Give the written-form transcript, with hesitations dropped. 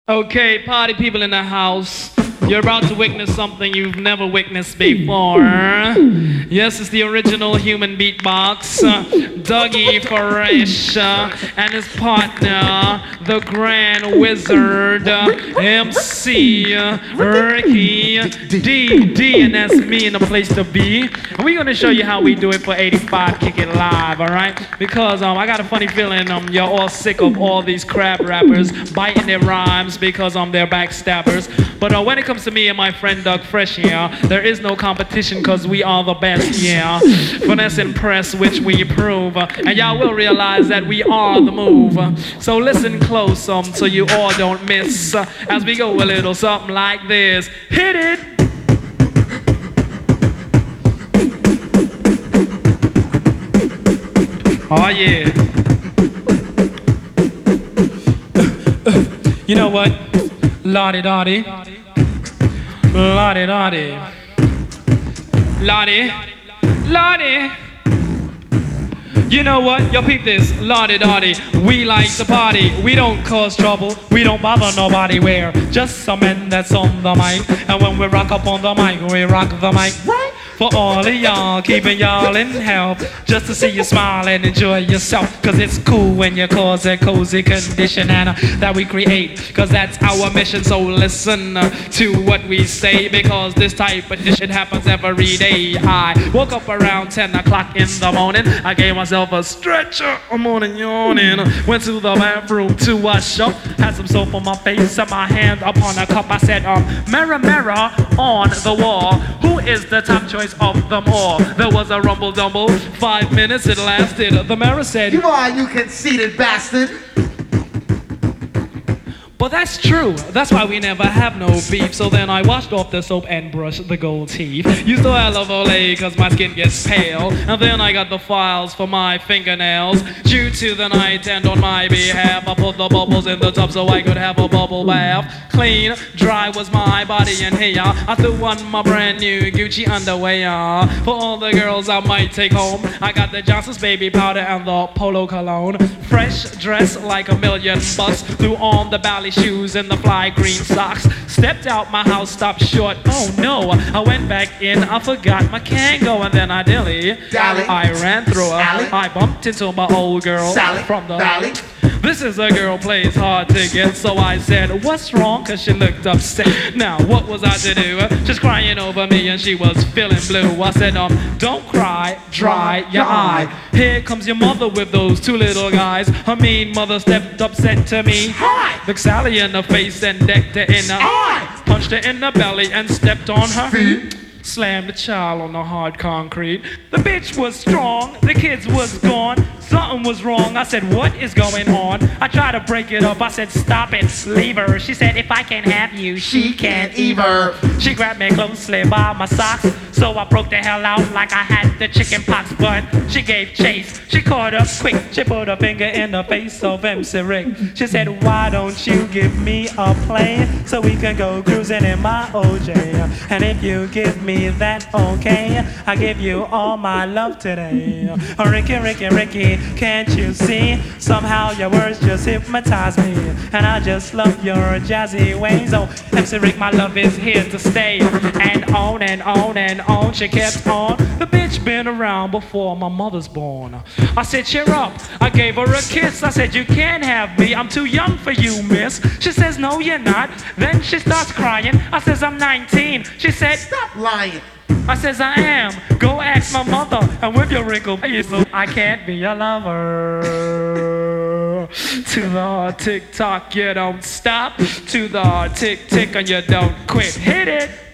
Okay, party people in the house, you're about to witness something you've never witnessed before. Yes, it's the original human beatbox, Dougie Fresh, and his partner, the Grand Wizard, MC Ricky D, and that's me in the place to be. And we're gonna show you how we do it for 85 Kick It Live, all right? Because I got a funny feeling you're all sick of all these crab rappers biting their rhymes because they're backstabbers. But when it comes to me and my friend Doug Fresh here, there is no competition because we are the best, yeah. Finesse and press, which we prove. And y'all will realize that we are the move. So listen close so you all don't miss as we go a little something like this. Hit it! Oh yeah. You know what? Lottie-dottie. Lottie-dottie. Lottie. Lottie. You know what? Yo, peep this. Lottie-dottie. We like to party. We don't cause trouble. We don't bother nobody. We're just some men that's on the mic. And when we rock up on the mic, we rock the mic. Right? For all of y'all, keeping y'all in health, just to see you smile and enjoy yourself. Cause it's cool when you cause a cozy condition and that we create, cause that's our mission. So listen to what we say, because this type of shit happens every day. I woke up around 10 o'clock in the morning. I gave myself a stretcher, I'm morning yawning. Went to the bathroom to wash up, had some soap on my face and my hand upon a cup. I said, mirror, mirror on the wall, who is the top choice of them all? There was a rumble dumble, 5 minutes it lasted. The mirror said, "You are, you conceited bastard." But that's true, that's why we never have no beef. So then I washed off the soap and brushed the gold teeth. Used to have Olay cause my skin gets pale. And then I got the files for my fingernails. Due to the night and on my behalf, I put the bubbles in the tub so I could have a bubble bath. Clean, dry was my body and hair. I threw on my brand new Gucci underwear. For all the girls I might take home, I got the Johnson's baby powder and the Polo cologne. Fresh dress like $1,000,000. Threw on the ballet shoes and the fly green socks. Stepped out my house, stopped short. Oh no, I went back in, I forgot my Kango, and then I dally. I ran through her. I bumped into my old girl Sally from the Valley. This is a girl plays hard to get, so I said, what's wrong? Cause she looked upset. Now, what was I to do? She's crying over me and she was feeling blue. I said, don't cry, dry your eye. Here comes your mother with those two little guys. Her mean mother stepped up, said to me, hi. Looked Sally in the face and decked her in the eye. Punched her in the belly and stepped on her feet. Slammed the child on the hard concrete. The bitch was strong, the kids was gone. Something was wrong, I said, what is going on? I tried to break it up, I said, stop it, leave her. She said, if I can't have you, she can't either. She grabbed me closely by my socks, so I broke the hell out like I had the chicken pox. But she gave chase, she caught up quick. She put her finger in the face of MC Rick. She said, why don't you give me a plane so we can go cruising in my OJ? And if you give me that, okay, I give you all my love today. Ricky, Ricky, Ricky, can't you see? Somehow your words just hypnotize me, and I just love your jazzy ways. Oh, MC Rick, my love is here to stay. And on and on and on she kept on. The bitch been around before my mother's born. I said, cheer up. I gave her a kiss. I said, you can't have me, I'm too young for you, miss. She says, no, you're not. Then she starts crying. I says, I'm 19. She said, stop lying. I says, I am. Go ask my mother. And with your wrinkle face, I can't be your lover. To the hard tick tock, you don't stop. To the hard tick tick, and you don't quit. Hit it.